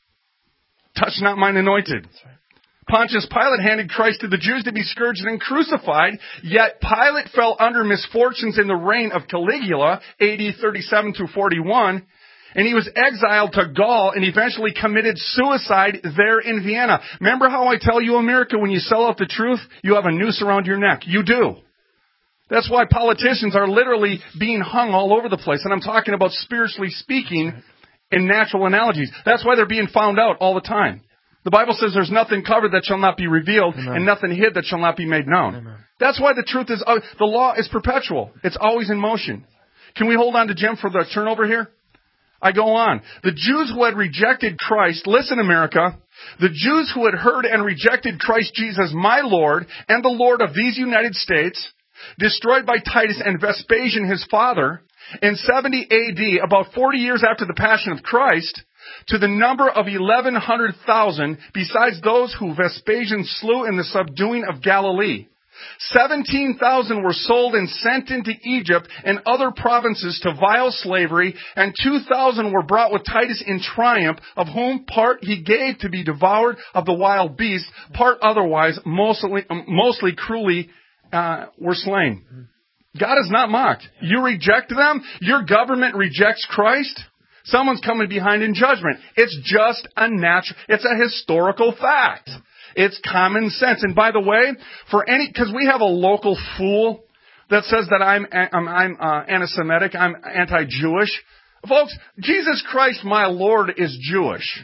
Touch not mine anointed. Pontius Pilate handed Christ to the Jews to be scourged and crucified, yet Pilate fell under misfortunes in the reign of Caligula, A D thirty-seven through forty-one, and he was exiled to Gaul and eventually committed suicide there in Vienna. Remember how I tell you, America, when you sell out the truth, you have a noose around your neck. You do. That's why politicians are literally being hung all over the place. And I'm talking about spiritually speaking in natural analogies. That's why they're being found out all the time. The Bible says there's nothing covered that shall not be revealed, Amen. And nothing hid that shall not be made known. Amen. That's why the truth is, uh, the law is perpetual. It's always in motion. Can we hold on to Jim for the turnover here? I go on. The Jews who had rejected Christ, listen, America, the Jews who had heard and rejected Christ Jesus, my Lord, and the Lord of these United States, destroyed by Titus and Vespasian, his father, in seventy A D, about forty years after the Passion of Christ, to the number of eleven hundred thousand, besides those who Vespasian slew in the subduing of Galilee. seventeen thousand were sold and sent into Egypt and other provinces to vile slavery, and two thousand were brought with Titus in triumph, of whom part he gave to be devoured of the wild beasts, part otherwise, mostly, mostly cruelly uh, were slain. God is not mocked. You reject them, your government rejects Christ, someone's coming behind in judgment. It's just a natural, it's a historical fact. It's common sense. And by the way, for any, because we have a local fool that says that I'm I'm, I'm uh, anti-Semitic, I'm anti-Jewish. Folks, Jesus Christ, my Lord, is Jewish.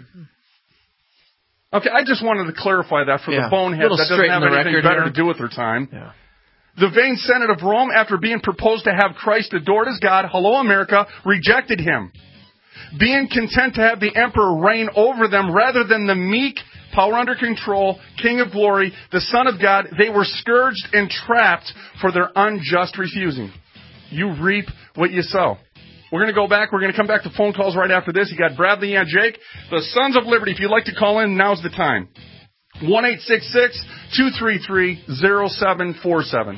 Okay, I just wanted to clarify that for yeah, the bonehead that doesn't have anything better here. to do with their time. Yeah. The vain Senate of Rome, after being proposed to have Christ adored as God, hello America, rejected him. Being content to have the emperor reign over them rather than the meek, power under control, King of glory, the Son of God, they were scourged and trapped for their unjust refusing. You reap what you sow. We're going to go back. We're going to come back to phone calls right after this. You got Bradley and Jake. The Sons of Liberty. If you'd like to call in, now's the time. one eight six six, two three three, zero seven four seven.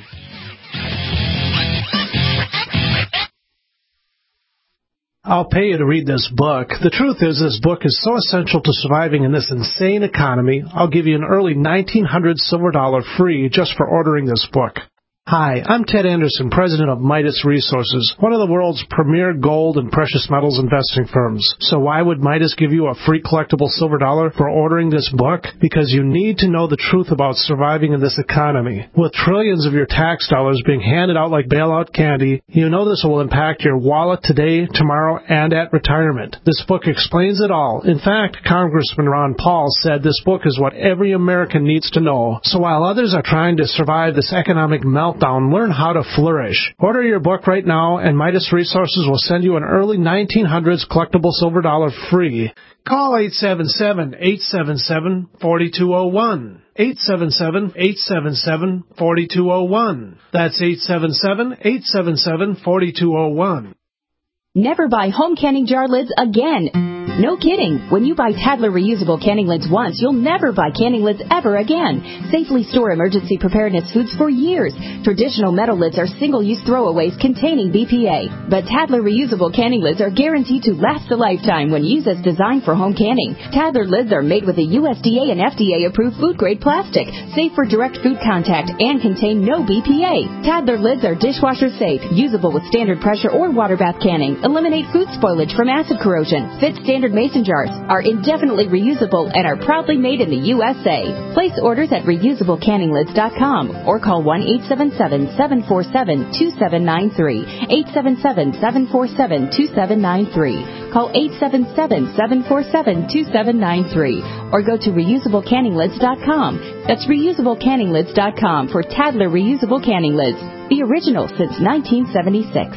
I'll pay you to read this book. The truth is, this book is so essential to surviving in this insane economy, I'll give you an early nineteen hundreds silver dollar free just for ordering this book. Hi, I'm Ted Anderson, president of Midas Resources, one of the world's premier gold and precious metals investing firms. So why would Midas give you a free collectible silver dollar for ordering this book? Because you need to know the truth about surviving in this economy. With trillions of your tax dollars being handed out like bailout candy, you know this will impact your wallet today, tomorrow, and at retirement. This book explains it all. In fact, Congressman Ron Paul said this book is what every American needs to know. So while others are trying to survive this economic meltdown, learn how to flourish. Order your book right now, and Midas Resources will send you an early nineteen hundreds collectible silver dollar free. Call eight seven seven, eight seven seven, four two zero one. eight seven seven, eight seven seven, four two zero one. That's eight seven seven, eight seven seven, four two zero one. Never buy home canning jar lids again. No kidding. When you buy Tadler reusable canning lids once, you'll never buy canning lids ever again. Safely store emergency preparedness foods for years. Traditional metal lids are single-use throwaways containing B P A. But Tadler reusable canning lids are guaranteed to last a lifetime when used as designed for home canning. Tadler lids are made with a U S D A and F D A-approved food-grade plastic, safe for direct food contact, and contain no B P A. Tadler lids are dishwasher safe, usable with standard pressure or water bath canning, eliminate food spoilage from acid corrosion, fit standard mason jars, are indefinitely reusable, and are proudly made in the U S A. Place orders at reusable canning lids dot com or call one eight seven seven, seven four seven, two seven nine three, eight seven seven, seven four seven, two seven nine three. Call eight seven seven, seven four seven, two seven nine three or go to reusable canning lids dot com. That's reusable canning lids dot com for Tadler reusable canning lids, the original since nineteen seventy-six.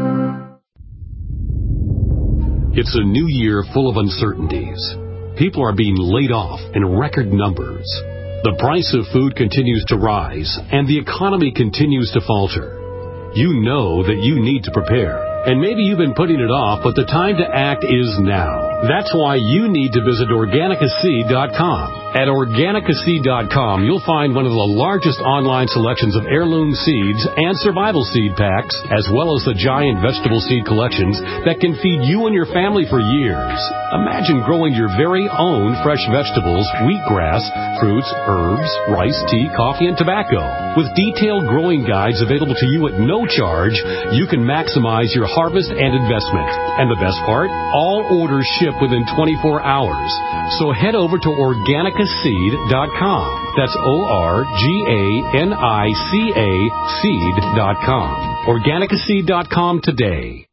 It's a new year full of uncertainties. People are being laid off in record numbers. The price of food continues to rise, and the economy continues to falter. You know that you need to prepare, and maybe you've been putting it off, but the time to act is now. That's why you need to visit organica seed dot com. At organica seed dot com, you'll find one of the largest online selections of heirloom seeds and survival seed packs, as well as the giant vegetable seed collections that can feed you and your family for years. Imagine growing your very own fresh vegetables, wheatgrass, fruits, herbs, rice, tea, coffee, and tobacco. With detailed growing guides available to you at no charge, you can maximize your harvest and investment. And the best part? All orders ship within twenty-four hours. So head over to organica seed dot com. That's O R G A N I C A seed dot com. organica seed dot com today.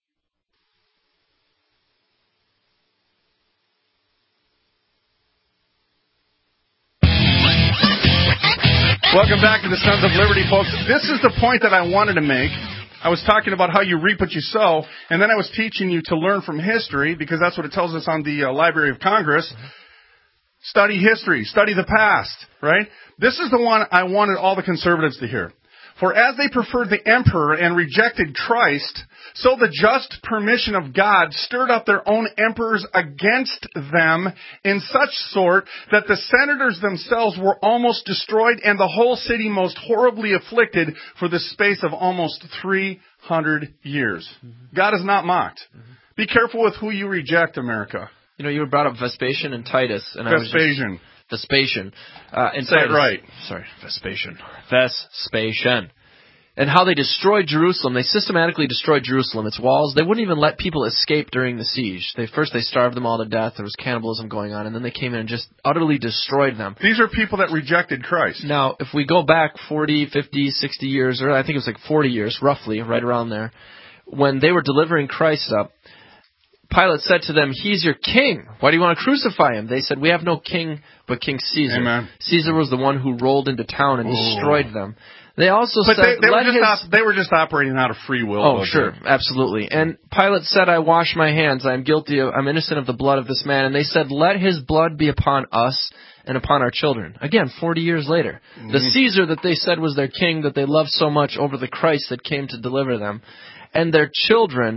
Welcome back to the Sons of Liberty, folks. This is the point that I wanted to make. I was talking about how you reap what you sow, and then I was teaching you to learn from history, because that's what it tells us on the uh, Library of Congress. Study history. Study the past, right? This is the one I wanted all the conservatives to hear. For as they preferred the emperor and rejected Christ, so the just permission of God stirred up their own emperors against them in such sort that the senators themselves were almost destroyed and the whole city most horribly afflicted for the space of almost three hundred years. Mm-hmm. God is not mocked. Mm-hmm. Be careful with who you reject, America. You know, you brought up Vespasian and Titus. And Vespasian. I was just, Vespasian. Uh, and Say Titus, it right. Sorry, Vespasian. Vespasian. And how they destroyed Jerusalem. They systematically destroyed Jerusalem, its walls. They wouldn't even let people escape during the siege. They First, they starved them all to death. There was cannibalism going on. And then they came in and just utterly destroyed them. These are people that rejected Christ. Now, if we go back forty, fifty, sixty years, or I think it was like forty years, roughly, right around there, when they were delivering Christ up, Pilate said to them, "He's your king. Why do you want to crucify him?" They said, "We have no king but King Caesar." Amen. Caesar was the one who rolled into town and Ooh. destroyed them. They also but said, they, they, Let were just his... op- they were just operating out of free will. Oh, sure, it? absolutely. And Pilate said, "I wash my hands. I am guilty. Of, I'm innocent of the blood of this man." And they said, "Let his blood be upon us and upon our children." Again, forty years later. Mm-hmm. The Caesar that they said was their king, that they loved so much, over the Christ that came to deliver them. And their children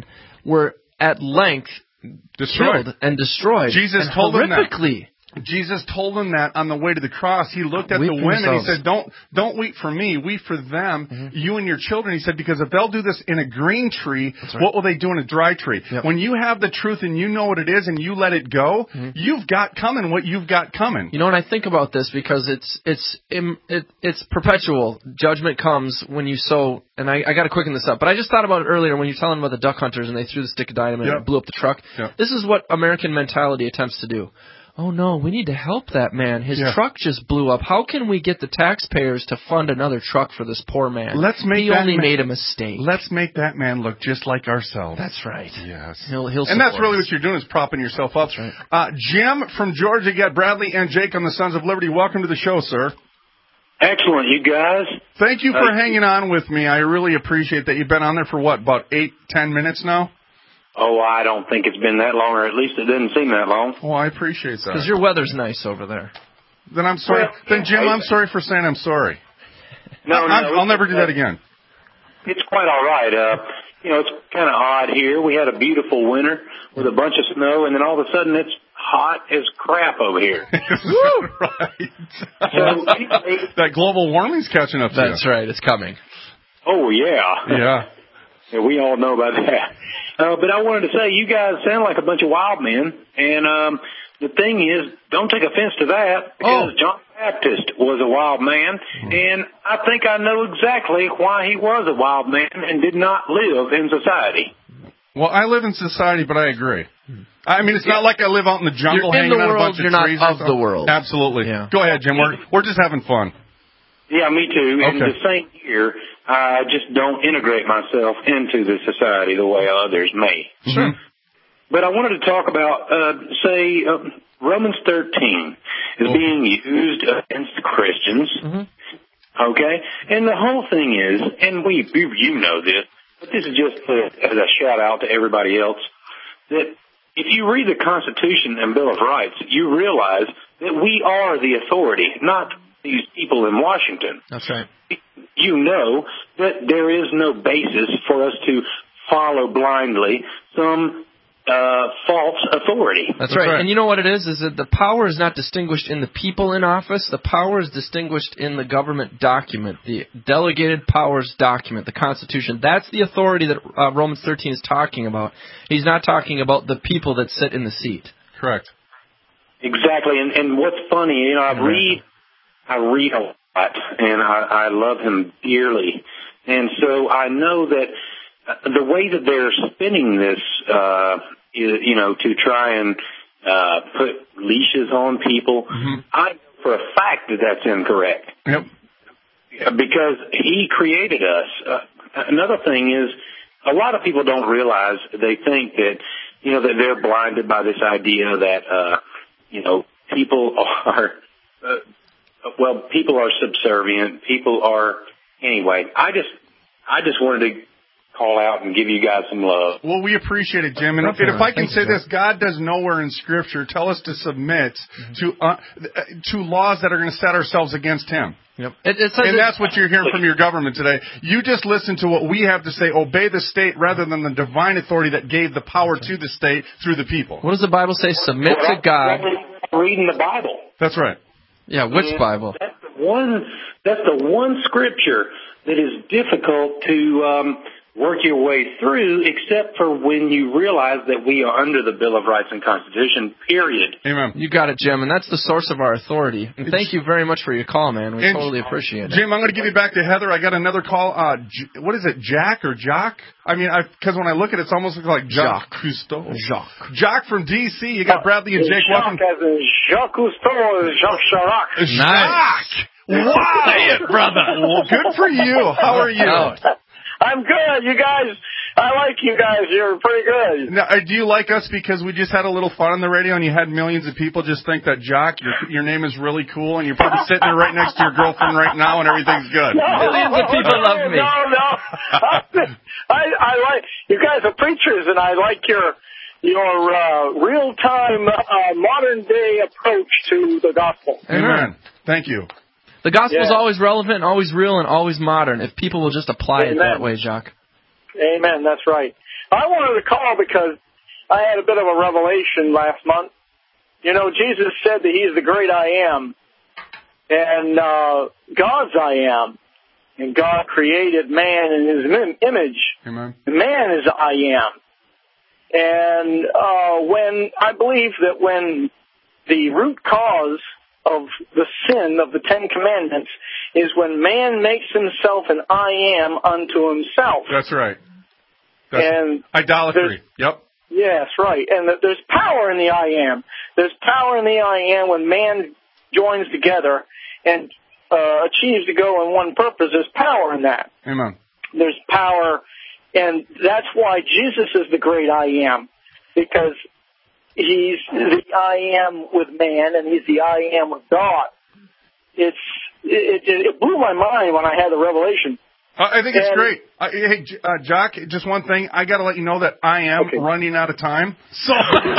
were at length destroyed killed and destroyed. Jesus and told them that. horrifically. Jesus told them that on the way to the cross. He looked at Weep the for women. yourselves. He said, "Don't, don't weep for me. Weep for them, Mm-hmm. you and your children." He said, "Because if they'll do this in a green tree, That's right. what will they do in a dry tree?" Yep. When you have the truth and you know what it is and you let it go, Mm-hmm. you've got coming what you've got coming. You know, when I think about this, because it's it's im- it, it's perpetual. Judgment comes when you sow. And I, I got to quicken this up, but I just thought about it earlier when you were telling about the duck hunters and they threw the stick of dynamite Yep. and it blew up the truck. Yep. This is what American mentality attempts to do. Oh no, we need to help that man. His Yeah. truck just blew up. How can we get the taxpayers to fund another truck for this poor man? Let's make he that only ma- made a mistake. Let's make that man look just like ourselves. That's right. Yes. He'll he'll And that's support really us. what you're doing is propping yourself up. That's right. Uh, Jim from Georgia, you got Bradley and Jake on the Sons of Liberty. Welcome to the show, sir. Excellent, you guys. Thank you for Uh, hanging on with me. I really appreciate that. You've been on there for what, about eight, ten minutes now? Oh, I don't think it's been that long, or at least it didn't seem that long. Well, I appreciate that. Because your weather's nice over there. Then I'm sorry. Well, then Jim, I- I'm sorry for saying I'm sorry. No, I, no, I'm- I'll it's- never do that again. It's quite all right. Uh, you know, it's kind of odd here. We had a beautiful winter with a bunch of snow, and then all of a sudden it's hot as crap over here. Right. So, anyway, That global warming's catching up to you. That's right. It's coming. oh, yeah. Yeah. Yeah, we all know about that. Uh, but I wanted to say, you guys sound like a bunch of wild men. And um, the thing is, don't take offense to that, because Oh. John Baptist was a wild man. And I think I know exactly why he was a wild man and did not live in society. Well, I live in society, but I agree. I mean, it's not like I live out in the jungle You're in hanging the on a world, bunch of you're not trees. or of the something. world. Absolutely. Yeah. Go ahead, Jim. We're, we're just having fun. Yeah, me too. And Okay. the same here, I just don't integrate myself into the society the way others may. Sure. But I wanted to talk about, uh, say, uh, Romans thirteen is being used against Christians. Mm-hmm. Okay? And the whole thing is, and we, you you know this, but this is just uh, as a shout out to everybody else, that if you read the Constitution and Bill of Rights, you realize that we are the authority, not these people in Washington. That's right. You know that there is no basis for us to follow blindly some uh, false authority. That's, That's right. right. And you know what it is? Is that the power is not distinguished in the people in office. The power is distinguished in the government document, the delegated powers document, the Constitution. That's the authority that uh, Romans thirteen is talking about. He's not talking about the people that sit in the seat. Correct. Exactly. And, and what's funny, you know, I read, I read a lot, and I, I love him dearly. And so I know that uh, the way that they're spinning this, uh, you, you know, to try and uh, put leashes on people, Mm-hmm. I know for a fact that that's incorrect. Yep. Because he created us. Uh, another thing is, a lot of people don't realize, they think that, you know, that they're blinded by this idea that, uh, you know, people are, uh, well, people are subservient. People are, anyway, I just, I just wanted to call out and give you guys some love. Well, we appreciate it, Jim. And if, if I can say this, God does nowhere in Scripture tell us to submit Mm-hmm. to uh, to laws that are going to set ourselves against Him. Yep. It, it says And it- that's what you're hearing from your government today. You just listen to what we have to say. Obey the state rather than the divine authority that gave the power to the state through the people. What does the Bible say? Submit to God. I'm reading the Bible. That's right. Yeah, which And Bible? That's the one. That's the one scripture that is difficult to um, work your way through, except for when you realize that we are under the Bill of Rights and Constitution. Period. Amen. You got it, Jim, and that's the source of our authority. And thank you very much for your call, man. We And totally appreciate it. Jim, I'm going to give you back to Heather. I got another call. Uh, J- what is it, Jack or Jock? I mean, because when I look at it, it's almost like Jacques Cousteau. Jacques. Jock from D C. You got Bradley and Jake. Welcome. Jacques as in Jacques Cousteau or Jacques Chirac. Jacques. Wow. Say it, brother. Well, good for you. How are you? Oh. I'm good. You guys, I like you guys. You're pretty good. Now, uh, do you like us because we just had a little fun on the radio and you had millions of people just think that, Jock, your, your name is really cool and you're probably sitting there right next to your girlfriend right now and everything's good? No, Millions of people no, love me. No, no. I, I like, you guys are preachers and I like your, your, uh, real-time, uh, modern-day approach to the gospel. Amen. Thank you. The gospel is Yeah. always relevant, always real, and always modern if people will just apply Amen. it that way, Jacques. Amen. That's right. I wanted to call because I had a bit of a revelation last month. You know, Jesus said that He's the great I am, and uh, God's I am, and God created man in His im- image. Amen. Man is I am, and uh, when I believe that when the root cause of the sin of the Ten Commandments is when man makes himself an I am unto himself. That's right. That's and idolatry. Yep. Yes, right. And that there's power in the I am. There's power in the I am when man joins together and uh, achieves to go in one purpose. There's power in that. Amen. There's power, and that's why Jesus is the great I am, because He's the I am with man, and He's the I am with God. It's it, it, it blew my mind when I had the revelation. Uh, I think it's and, great. Uh, hey, uh, Jock, just one thing. I got to let you know that I am okay. running out of time. So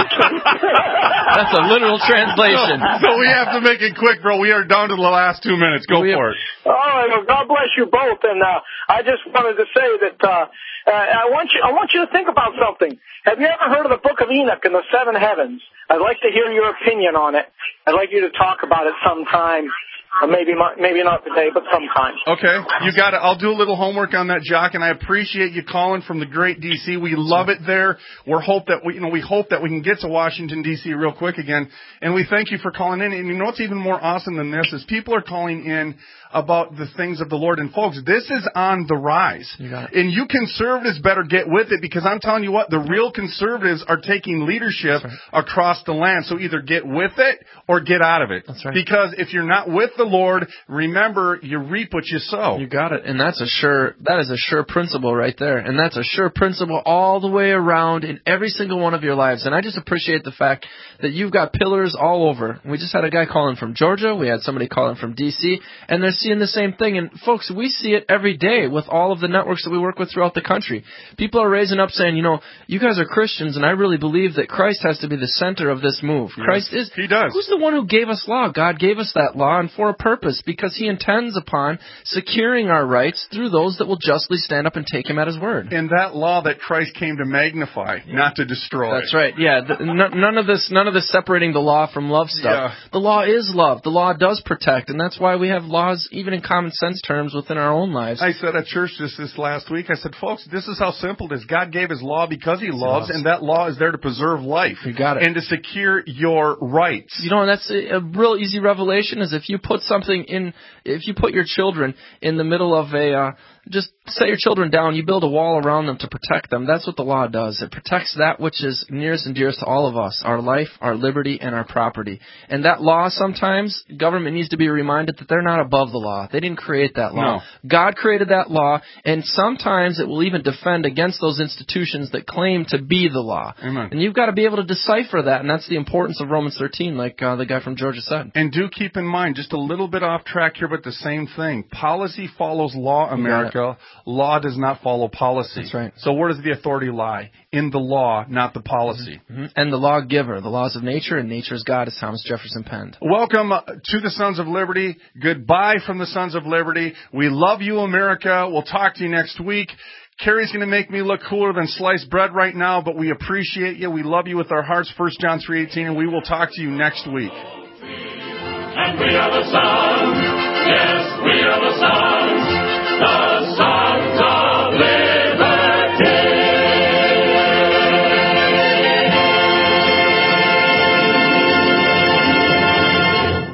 that's a literal translation. So, so we have to make it quick, bro. We are down to the last two minutes. Go we for have, it. All right. Well, God bless you both. And uh, I just wanted to say that uh, uh, I want you. I want you to think about something. Have you ever heard of the Book of Enoch in the seven heavens? I'd like to hear your opinion on it. I'd like you to talk about it sometime. Or maybe maybe not today, but sometime. Okay, you got it. I'll do a little homework on that, Jock, and I appreciate you calling from the great D C. We love it there. We're hope that we, you know, we hope that we can get to Washington D C real quick again, and we thank you for calling in. And you know what's even more awesome than this is people are calling in about the things of the Lord. And folks, this is on the rise. You got it. And you conservatives better get with it, because I'm telling you what, the real conservatives are taking leadership right. across the land. So either get with it or get out of it. That's right. Because if you're not with the Lord, remember, you reap what you sow. You got it. And that's a sure, that is a sure principle right there. And that's a sure principle all the way around in every single one of your lives. And I just appreciate the fact that you've got pillars all over. We just had a guy calling from Georgia. We had somebody calling from D C. And they're seeing the same thing. And folks, we see it every day with all of the networks that we work with throughout the country. People are raising up saying, you know, you guys are Christians, and I really believe that Christ has to be the center of this move. Yes, Christ is. He does. Who's the one who gave us law? God gave us that law, and for a purpose, because He intends upon securing our rights through those that will justly stand up and take Him at His word. And that law that Christ came to magnify, yeah. not to destroy. That's right. Yeah. The, n- none of this, none of this separating the law from love stuff. Yeah. The law is love. The law does protect, and that's why we have laws, even in common sense terms, within our own lives. I said at church just this last week, I said, folks, this is how simple it is. God gave His law because He loves, and that law is there to preserve life. You got it. And to secure your rights. You know, and that's a, a real easy revelation is if you put something in, if you put your children in the middle of a, uh, just set your children down, you build a wall around them to protect them. That's what the law does. It protects that which is nearest and dearest to all of us, our life, our liberty, and our property. And that law, sometimes, government needs to be reminded that they're not above the law. They didn't create that law. No. God created that law, and sometimes it will even defend against those institutions that claim to be the law. Amen. And you've got to be able to decipher that, and that's the importance of Romans thirteen, like uh, the guy from Georgia said. And do keep in mind, just a little bit off track here, but the same thing. Policy follows law, America. Law does not follow policy. That's right. So where does the authority lie? In the law, not the policy. Mm-hmm. And the lawgiver, the laws of nature, and nature's God, as Thomas Jefferson penned. Welcome to the Sons of Liberty. Goodbye from the Sons of Liberty. We love you, America. We'll talk to you next week. Carrie's going to make me look cooler than sliced bread right now, but we appreciate you. We love you with our hearts. First John three eighteen, and we will talk to you next week. And we are the sons.